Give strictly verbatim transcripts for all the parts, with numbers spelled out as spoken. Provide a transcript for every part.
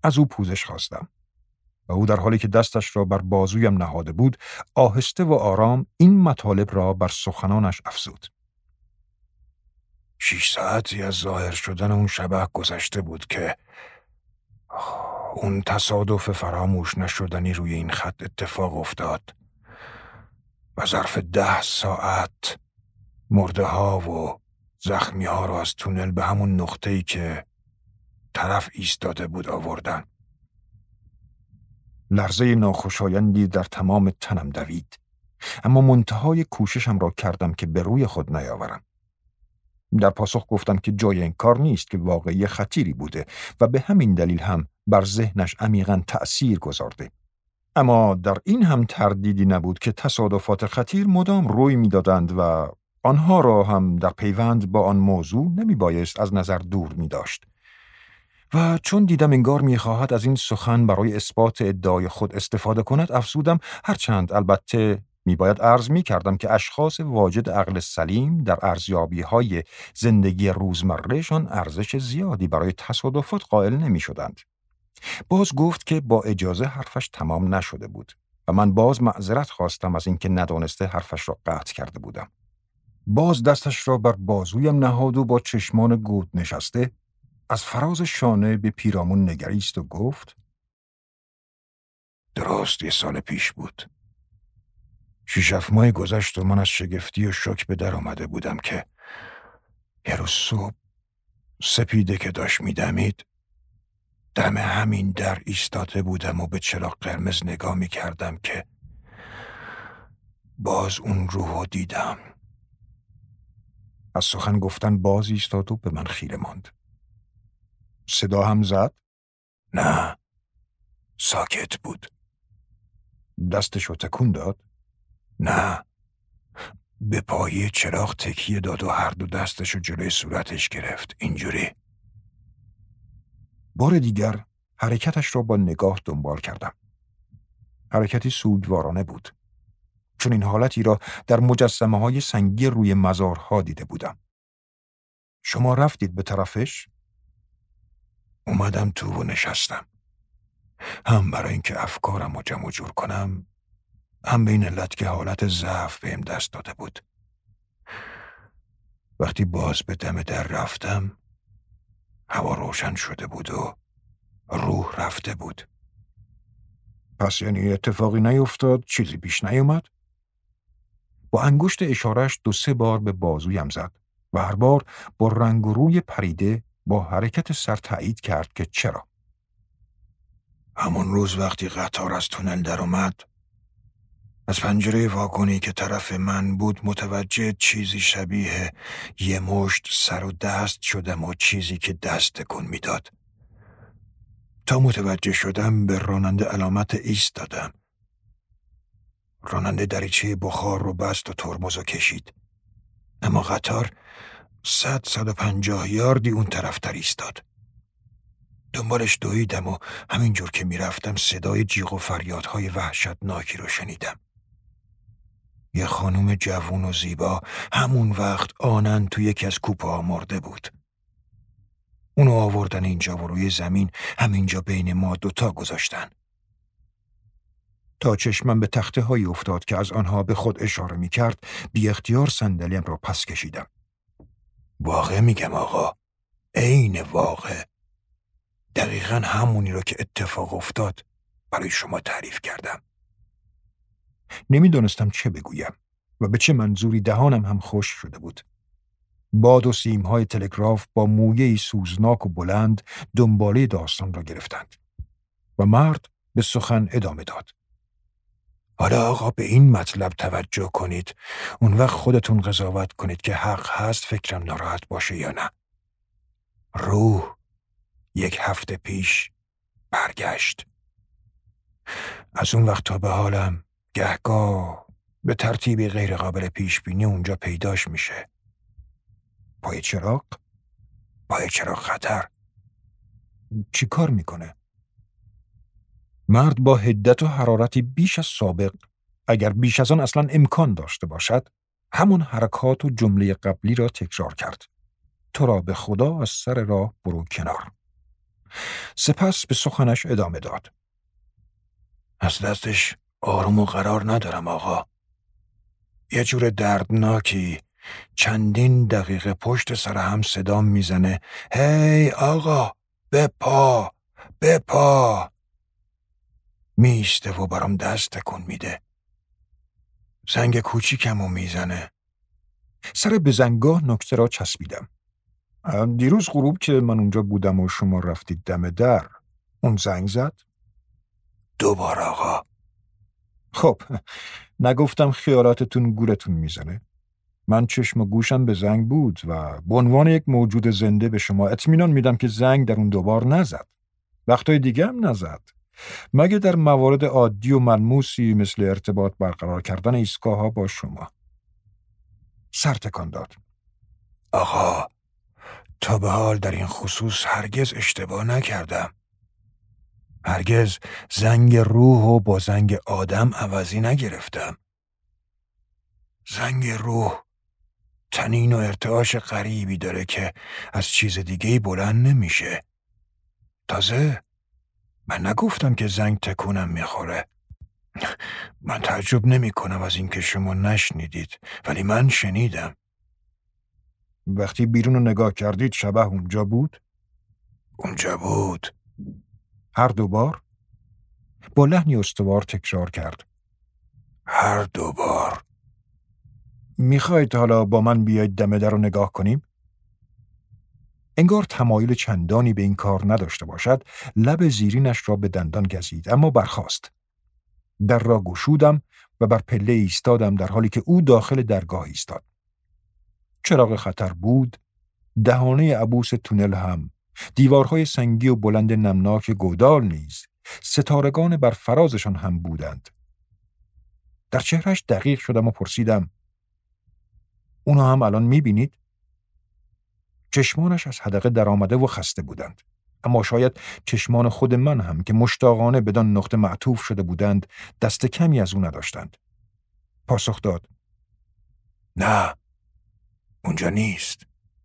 از او پوزش خواستم و او در حالی که دستش را بر بازویم نهاده بود آهسته و آرام این مطالب را بر سخنانش افزود. شش ساعتی از ظاهر شدن اون شبح گذشته بود که اون تصادف فراموش نشدنی روی این خط اتفاق افتاد و ظرف ده ساعت مرده ها و زخمی ها را از تونل به همون نقطه‌ای که طرف ایستاده بود آوردن. لرزه ناخوشایندی در تمام تنم دوید، اما منتهای کوششم را کردم که به روی خود نیاورم. در پاسخ گفتم که جای این کار نیست، که واقعی خطیری بوده و به همین دلیل هم بر ذهنش عمیقاً تأثیر گذارده. اما در این هم تردیدی نبود که تصادفات خطیر مدام روی می‌دادند و آنها را هم در پیوند با آن موضوع نمی بایست از نظر دور می داشت. و چون دیدم انگار می خواهد از این سخن برای اثبات ادعای خود استفاده کند افزودم، هرچند البته می باید عرض می کردم که اشخاص واجد عقل سلیم در ارزیابی های زندگی روزمرهشان ارزش زیادی برای تصادفات قائل نمی شدند. باز گفت که با اجازه حرفش تمام نشده بود و من باز معذرت خواستم از اینکه ندانسته حرفش را قطع کرده بودم. باز دستش را بر بازویم نهاد و با چشمان گود نشسته از فراز شانه به پیرامون نگریست و گفت: درست یه سال پیش بود. شش هفت ماه گذشت و من از شگفتی و شوک به در آمده بودم که یه روز صبح سپیده که داشت میدمید دم همین در ایستاده بودم و به چراغ قرمز نگاه میکردم که باز اون روحو دیدم. از سخن گفتن باز ایستاد و به من خیره ماند. صدا هم زد؟ نه، ساکت بود. دستشو تکون داد؟ نه، به پایه چراغ تکیه داد و هر دو دستشو جلوی صورتش گرفت، اینجوری. بار دیگر حرکتش را با نگاه دنبال کردم. حرکتی سوگوارانه بود، چون این حالتی را در مجسمه های سنگی روی مزارها دیده بودم. شما رفتید به طرفش؟ اومدم تو و نشستم، هم برای اینکه افکارم رو جمع جور کنم، هم به این علت که حالت ضعف بهم دست داده بود. وقتی باز به دم در رفتم هوا روشن شده بود و روح رفته بود. پس یعنی اتفاقی نیفتاد، چیزی پیش نیومد؟ با انگشت اشارش دو سه بار به بازویم زد و هر بار با رنگ و روی پریده با حرکت سر تایید کرد که چرا. همون روز وقتی قطار از تونل در اومد، از پنجره واگونی که طرف من بود متوجه چیزی شبیه یه مشت سر و دست شدم و چیزی که دست تکون میداد. تا متوجه شدم به راننده علامت ایست دادم. راننده دریچه بخار رو بست و ترمز رو کشید. اما قطار صد صد و پنجاه یاردی اون طرف تر ایستاد. دنبالش دویدم و همینجور که میرفتم صدای جیغ و فریادهای وحشتناکی رو شنیدم. یه خانم جوون و زیبا همون وقت آنن توی یکی از کوپه ها مرده بود. اونو آوردن اینجا و روی زمین همینجا بین ما دوتا گذاشتن. تا چشمم به تخته هایی افتاد که از آنها به خود اشاره می کرد، بی اختیار صندلیم را پس کشیدم. واقع میگم آقا، عین واقع. دقیقاً همونی رو که اتفاق افتاد برای شما تعریف کردم. نمیدونستم چه بگویم و به چه منظوری دهانم هم خشک شده بود. باد و سیمهای تلگراف با مویه‌ای سوزناک و بلند دنباله داستان را گرفتند و مرد به سخن ادامه داد. حالا آقا به این مطلب توجه کنید، اون وقت خودتون قضاوت کنید که حق هست فکرم ناراحت باشه یا نه. روح یک هفته پیش برگشت. از اون وقت تا به حالم گهگاه به ترتیبی غیر قابل پیش بینی اونجا پیداش میشه. پای چراغ؟ پای چراغ خطر. چی کار میکنه؟ مرد با حدت و حرارتی بیش از سابق، اگر بیش از آن اصلا امکان داشته باشد، همون حرکات و جمله قبلی را تکرار کرد. تو را به خدا از سر راه برو کنار. سپس به سخنش ادامه داد. از دستش آروم و قرار ندارم آقا. یه جور دردناکی چندین دقیقه پشت سر هم صدام میزنه هی آقا بپا بپا. میسته و برام دست تکون میده. زنگ کوچیکمو میزنه. سر بزنگاه نکته را چسبیدم. دیروز غروب که من اونجا بودم و شما رفتید دم در اون زنگ زد؟ دوبار آقا. خب نگفتم خیالاتتون گورتون میزنه؟ من چشم و گوشم به زنگ بود و به عنوان یک موجود زنده به شما اطمینان میدم که زنگ در اون دوبار نزد. وقتای دیگه هم نزد. مگه در موارد عادی و ملموسی مثل ارتباط برقرار کردن ایستگاه ها با شما. سر تکان داد. آقا تا به حال در این خصوص هرگز اشتباه نکردم. هرگز زنگ روح و با زنگ آدم عوضی نگرفتم. زنگ روح تنین و ارتعاش غریبی داره که از چیز دیگه‌ای بلند نمیشه. تازه من نگفتم که زنگ تکونم میخوره. من تعجب نمی کنم از اینکه شما نشنیدید، ولی من شنیدم. وقتی بیرون رو نگاه کردید شبح اونجا بود؟ اونجا بود. هر دو بار؟ با لحنی استوار تکرار کرد. هر دو بار. میخواید حالا با من بیاید دم در رو نگاه کنیم؟ انگار تمایل چندانی به این کار نداشته باشد، لب زیرینش را به دندان گزید، اما برخاست. در را گشودم و بر پله ایستادم در حالی که او داخل درگاه ایستاد. چراغ خطر بود، دهانه عبوس تونل هم، دیوارهای سنگی و بلند نمناک گودال نیز، ستارگان بر فرازشان هم بودند. در چهرش دقیق شدم و پرسیدم اونا هم الان میبینید؟ چشمانش از حدقه در آمده و خسته بودند. اما شاید چشمان خود من هم که مشتاقانه بدان نقطه معطوف شده بودند دست کمی از او نداشتند. پاسخ داد نه، اونجا نیست.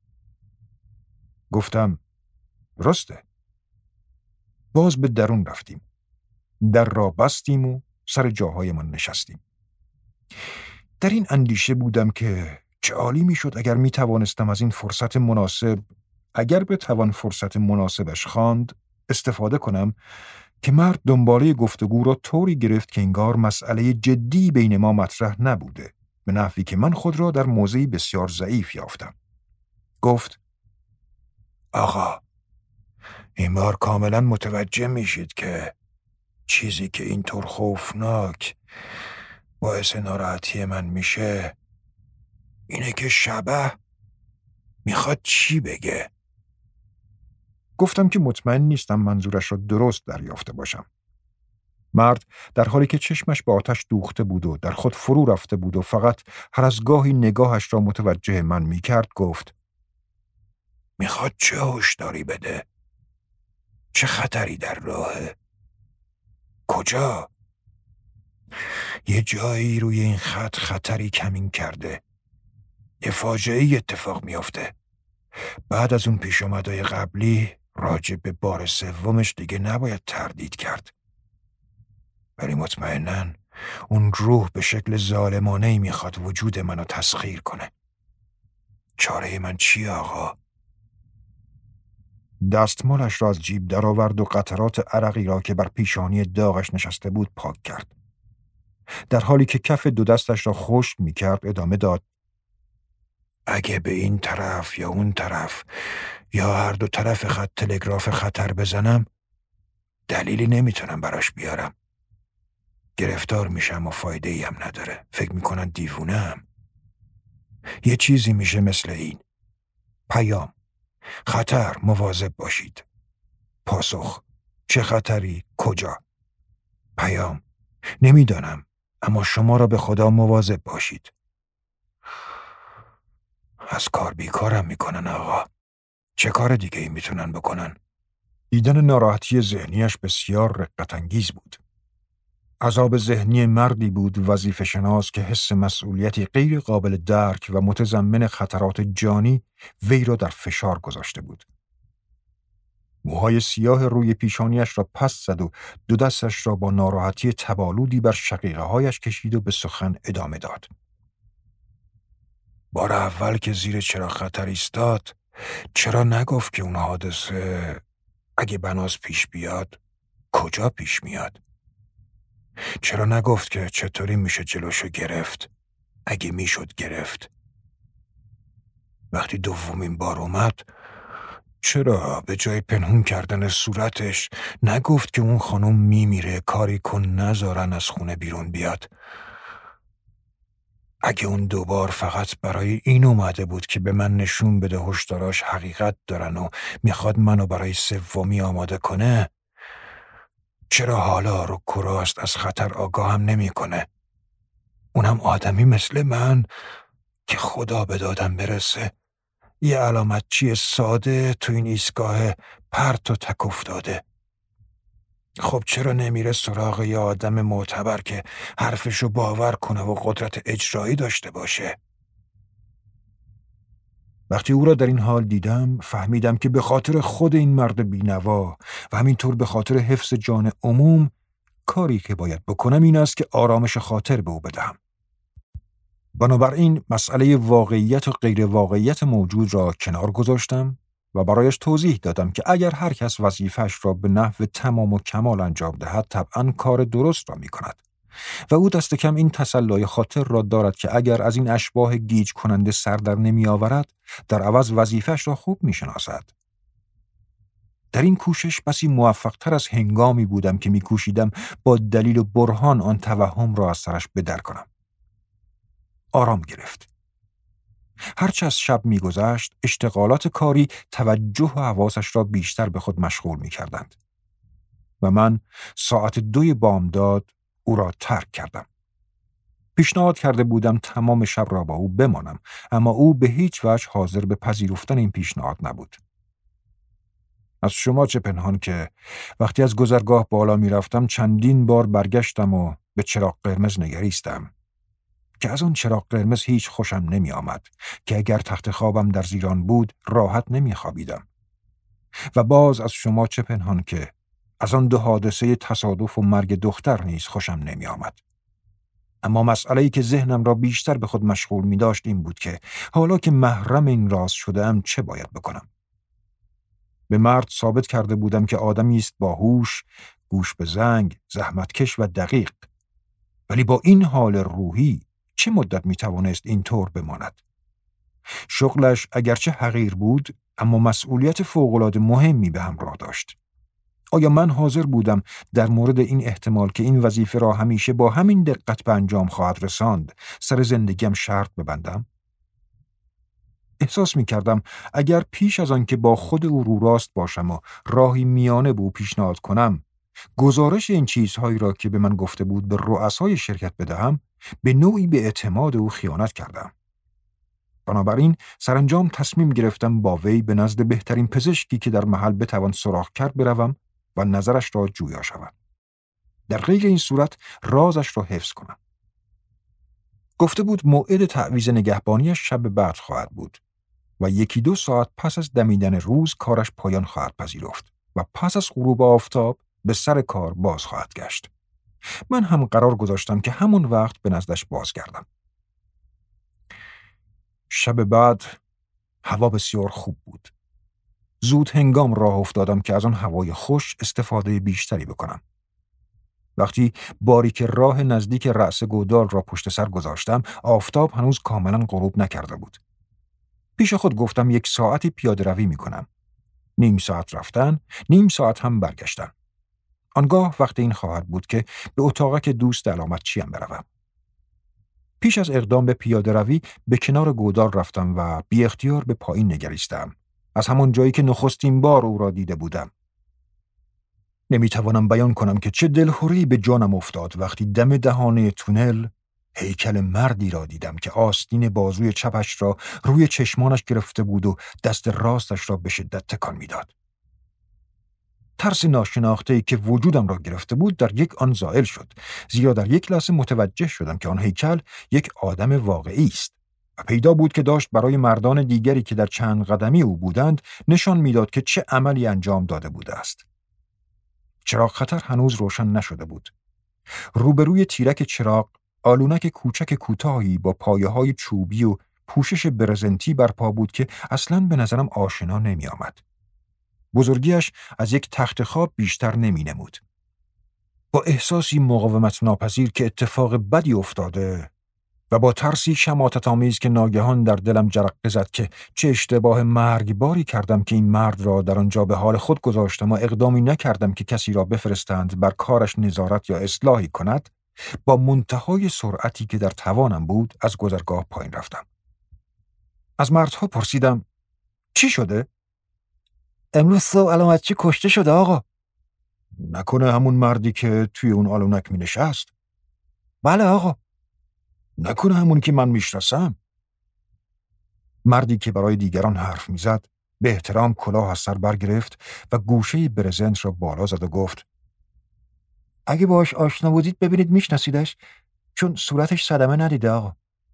گفتم راسته. باز به درون رفتیم. در را بستیم و سر جاهایمان نشستیم. در این اندیشه بودم که چه عالی می شد اگر می توانستم از این فرصت مناسب، اگر بتوان فرصت مناسبش خواند، استفاده کنم که مرد دنباله گفتگو را طوری گرفت که انگار مسئله جدی بین ما مطرح نبوده، به نحوی که من خود را در موضعی بسیار ضعیف یافتم. گفت آقا این بار کاملا متوجه میشید که چیزی که اینطور خوفناک باعث ناراحتی من میشه اینه که شبح میخواد چی بگه. گفتم که مطمئن نیستم منظورش را درست دریافته باشم. مرد در حالی که چشمش به آتش دوخته بود و در خود فرو رفته بود و فقط هر از گاهی نگاهش را متوجه من میکرد گفت میخواد چه هشداری بده؟ چه خطری در راهه؟ کجا؟ یه جایی روی این خط خطری کمین کرده. یه فاجعه اتفاق میافته. بعد از اون پیش آمدای قبلی راجع به بار سومش دیگه نباید تردید کرد. ولی مطمئناً اون روح به شکل ظالمانه‌ای میخواد وجود منو تسخیر کنه. چاره من چیه آقا؟ دستمالش را از جیب درآورد و قطرات عرقی را که بر پیشانی داغش نشسته بود پاک کرد. در حالی که کف دو دستش را خشک میکرد ادامه داد اگه به این طرف یا اون طرف یا هر دو طرف خط تلگراف خطر بزنم دلیلی نمیتونم براش بیارم. گرفتار میشم و فایده ای هم نداره. فکر میکنن دیوونه هم. یه چیزی میشه مثل این: پیام، خطر، مواظب باشید. پاسخ، چه خطری؟ کجا؟ پیام، نمیدانم، اما شما را به خدا مواظب باشید. از کار بیکارم میکنن آقا. چه کار دیگه ای میتونن بکنن؟ دیدن ناراحتی ذهنیش بسیار رقت‌انگیز بود. عذاب ذهنی مردی بود وظیفه شناس که حس مسئولیتی غیر قابل درک و متضمن خطرات جانی وی را در فشار گذاشته بود. موهای سیاه روی پیشانیش را پس زد و دو دستش را با ناراحتی تبالودی بر شقیقه هایش کشید و به سخن ادامه داد. بار اول که زیر چراغ خطر ایستاد، چرا نگفت که اون حادثه اگه بناز پیش بیاد کجا پیش میاد؟ چرا نگفت که چطوری میشه جلوشو گرفت اگه میشد گرفت؟ وقتی دومین بار اومد، چرا به جای پنهون کردن صورتش نگفت که اون خانم میمیره، کاری کن نذارن از خونه بیرون بیاد؟ اگه اون دوبار فقط برای این اومده بود که به من نشون بده هشداراش حقیقت دارن و میخواد منو برای سومی آماده کنه، چرا حالا رو کراست از خطر آگاهم نمیکنه؟ اونم آدمی مثل من که خدا به دادم برسه، یه علامتچی ساده تو این ایستگاه پرت و تک افتاده. خب چرا نمیره سراغ یه آدم معتبر که حرفشو باور کنه و قدرت اجرایی داشته باشه؟ وقتی او را در این حال دیدم، فهمیدم که به خاطر خود این مرد بینوا و همینطور به خاطر حفظ جان عموم، کاری که باید بکنم این است که آرامش خاطر به او بدهم. بنابراین مسئله واقعیت و غیر واقعیت موجود را کنار گذاشتم و برایش توضیح دادم که اگر هر کس وظیفه‌اش را به نحو تمام و کمال انجام دهد، طبعاً کار درست را می کند و او دست کم این تسلای خاطر را دارد که اگر از این اشباح گیج کننده سر در نمی آورد، در عوض وظیفه‌اش را خوب می شناسد. در این کوشش بسی موفق تر از هنگامی بودم که می کوشیدم با دلیل و برهان آن توهم را از سرش بدر کنم. آرام گرفت. هرچه از شب می‌گذشت، اشتغالات کاری توجه و حواسش را بیشتر به خود مشغول می‌کردند و من ساعت دوی بامداد او را ترک کردم. پیشنهاد کرده بودم تمام شب را با او بمانم، اما او به هیچ وجه حاضر به پذیرفتن این پیشنهاد نبود. از شما چه پنهان که وقتی از گذرگاه بالا می‌رفتم چندین بار برگشتم و به چراغ قرمز نگریستم که از آن چراغ قرمز هیچ خوشم نمی آمد که اگر تخت خوابم در زیران بود راحت نمی خوابیدم. و باز از شما چه پنهان که از آن دو حادثه تصادف و مرگ دختر نیز خوشم نمی آمد. اما مسئله‌ای که ذهنم را بیشتر به خود مشغول می داشت این بود که حالا که محرم این راز شده‌ام چه باید بکنم؟ به مرد ثابت کرده بودم که آدمی است با هوش، گوش به زنگ، زحمتکش و دقیق. ولی با این حال روحی چه مدت می توانست این طور بماند؟ شغلش اگرچه حقیر بود، اما مسئولیت فوق‌العاده مهمی به همراه داشت. آیا من حاضر بودم در مورد این احتمال که این وظیفه را همیشه با همین دقت به انجام خواهد رساند، سر زندگیم شرط ببندم؟ احساس می کردم اگر پیش از آن که با خود او رو راست باشم و راهی میانه به او پیشنهاد کنم، گزارش این چیزهایی را که به من گفته بود به رؤسای شرکت بدهم، به نوعی به اعتماد او خیانت کردم. بنابراین سرانجام تصمیم گرفتم با وی به نزد بهترین پزشکی که در محل بتوان سراغ کرد بروم و نظرش را جویا شوم. در غیر این صورت رازش را حفظ کنم. گفته بود موعد تعویض نگهبانیش شب بعد خواهد بود و یکی دو ساعت پس از دمیدن روز کارش پایان خواهد پذیرفت و پس از غروب آفتاب به سر کار باز خواهد گشت. من هم قرار گذاشتم که همون وقت به نزدش بازگردم. شب بعد هوا بسیار خوب بود. زود هنگام راه افتادم که از آن هوای خوش استفاده بیشتری بکنم. وقتی باریک راه نزدیک رأس گودال را پشت سر گذاشتم، آفتاب هنوز کاملا غروب نکرده بود. پیش خود گفتم یک ساعتی پیاده روی می کنم. نیم ساعت رفتن، نیم ساعت هم برگشتن. آنگاه وقت این خواهد بود که به اتاقک دوست علامتچیم بروم. پیش از اقدام به پیاده روی به کنار گودال رفتم و بی اختیار به پایین نگریستم. از همان جایی که نخستین بار او را دیده بودم. نمیتوانم بیان کنم که چه دلخوری به جانم افتاد وقتی دم دهانه تونل هیکل مردی را دیدم که آستین بازوی چپش را روی چشمانش گرفته بود و دست راستش را به شدت تکان میداد. ترس ناشناخته‌ای که وجودم را گرفته بود در یک آن زائل شد، زیرا در یک لحظه متوجه شدم که آن هیکل یک آدم واقعی است. و پیدا بود که داشت برای مردان دیگری که در چند قدمی او بودند نشان میداد که چه عملی انجام داده بوده است. چراغ خطر هنوز روشن نشده بود. روبروی تیرک چراغ آلونک کوچک کوتاهی با پایه‌های چوبی و پوشش برزنتی برپا بود که اصلاً به نظرم آشنا نمی آمد. بزرگیش از یک تخت خواب بیشتر نمی نمود. با احساسی مقاومت ناپذیر که اتفاق بدی افتاده و با ترسی شماتت‌آمیز که ناگهان در دلم جرقه زد که چه اشتباه مرگباری کردم که این مرد را در آنجا به حال خود گذاشتم و اقدامی نکردم که کسی را بفرستند بر کارش نظارت یا اصلاحی کند، با منتهای سرعتی که در توانم بود از گذرگاه پایین رفتم. از مردها پرسیدم چی شده؟ امروز صبح علامتچی کشته شده آقا. نکنه همون مردی که توی اون آلونک می نشست؟ بله آقا. نکنه همون که من میشناسم؟ مردی که برای دیگران حرف میزد به احترام کلاه از سر برگرفت و گوشه برزنت را بالا زد و گفت اگه باهاش آشنا بودید ببینید میشناسیدش، چون صورتش صدمه ندیده آقا.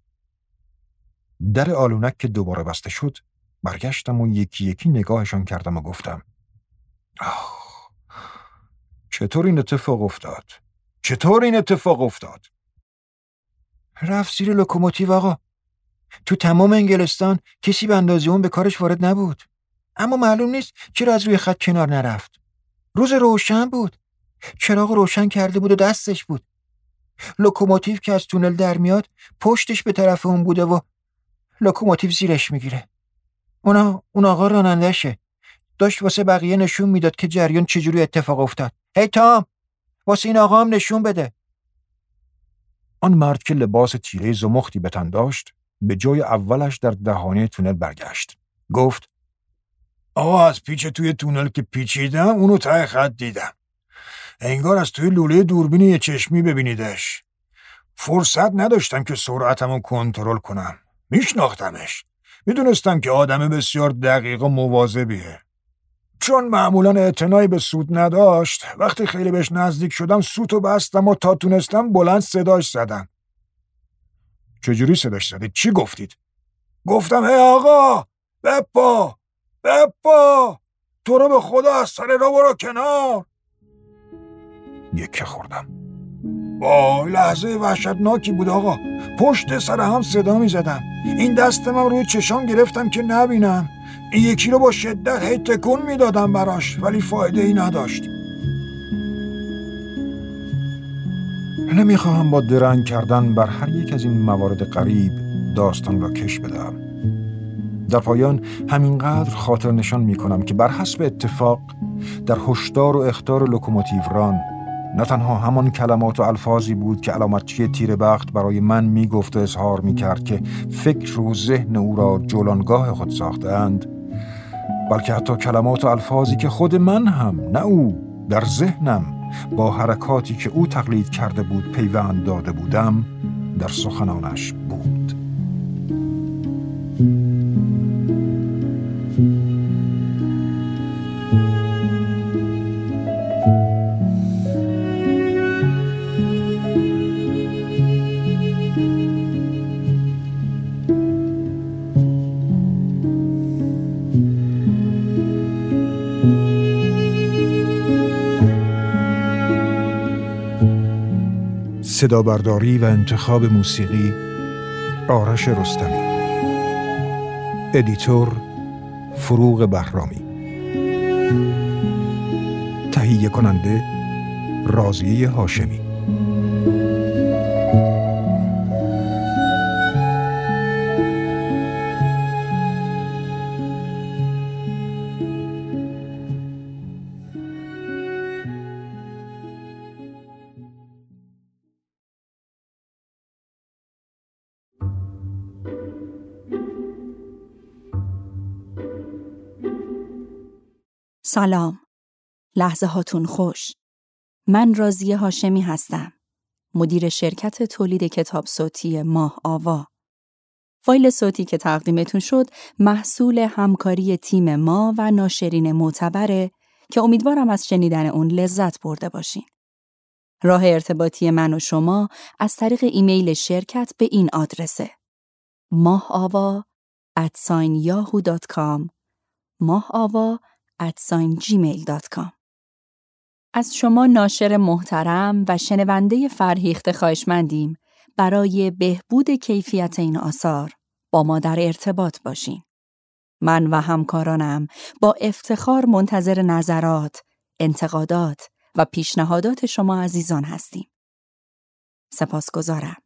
در آلونک که دوباره بسته شد برگشتم و یکی یکی نگاهشان کردم و گفتم آه، چطور این اتفاق افتاد؟ چطور این اتفاق افتاد؟ رفت زیر لوکوموتیو آقا. تو تمام انگلستان کسی به اندازه اون به کارش وارد نبود، اما معلوم نیست چرا از روی خط کنار نرفت. روز روشن بود، چراغ روشن کرده بود و دستش بود. لوکوموتیو که از تونل در میاد پشتش به طرف اون بوده و لوکوموتیو زیرش میگیره. اونا اون آقا رانندشه، داشت واسه بقیه نشون میداد که جریان چجوری اتفاق افتاد. هی تام، واسه این آقا هم نشون بده. آن مرد که لباس تیره زمختی به تن داشت به جای اولش در دهانه تونل برگشت. گفت آقا از پیچ توی تونل که پیچیدم اونو ته خط دیدم. انگار از توی لوله دوربین یه چشمی ببینیدش. فرصت نداشتم که سرعتمو کنترل کنم. میشناختمش. میدونستم که آدم بسیار دقیق و مواظبیه. چون معمولا اعتنایی به سوت نداشت، وقتی خیلی بهش نزدیک شدم سوتو بستم و تا تونستم بلند صداش زدم. چجوری صداش زدید؟ چی گفتید؟ گفتم هی آقا بپا بپا، تو رو به خدا از سر را برو کنار. یکه خوردم. وای، لحظه وحشتناکی بود آقا. پشت سر هم صدا می زدم. این دستم روی چشام گرفتم که نبینم. این یکی رو با شدت هی تکون می دادم براش، ولی فایده ای نداشت. نمیخواهم با درنگ کردن بر هر یک از این موارد غریب داستان را کش بدم. در پایان همینقدر خاطر نشان می کنم که بر حسب اتفاق در هشدار و اخطار لوکوموتیو ران نه تنها همان کلمات و الفاظی بود که علامتچی تیر بخت برای من می گفت و اظهار می کرد که فکر و ذهن او را جولانگاه خود ساختند، بلکه حتی کلمات و الفاظی که خود من هم نه او در ذهنم با حرکاتی که او تقلید کرده بود پیوند داده بودم در سخنانش بود. صدابرداری و انتخاب موسیقی آرش رستمی. ادیتور فروغ بهرامی. تهیه کننده راضیه هاشمی. سلام. لحظه هاتون خوش. من راضیه هاشمی هستم. مدیر شرکت تولید کتاب صوتی ماه آوا. فایل صوتی که تقدیمتون شد محصول همکاری تیم ما و ناشرین معتبره که امیدوارم از شنیدن اون لذت برده باشین. راه ارتباطی من و شما از طریق ایمیل شرکت به این آدرسه: ماه‌آوا ات یاهو دات کام ماه‌آوا ات جیمیل دات کام. از شما ناشر محترم و شنونده فرهیخته خواهشمندیم برای بهبود کیفیت این آثار با ما در ارتباط باشین. من و همکارانم با افتخار منتظر نظرات، انتقادات و پیشنهادات شما عزیزان هستیم. سپاسگزارم.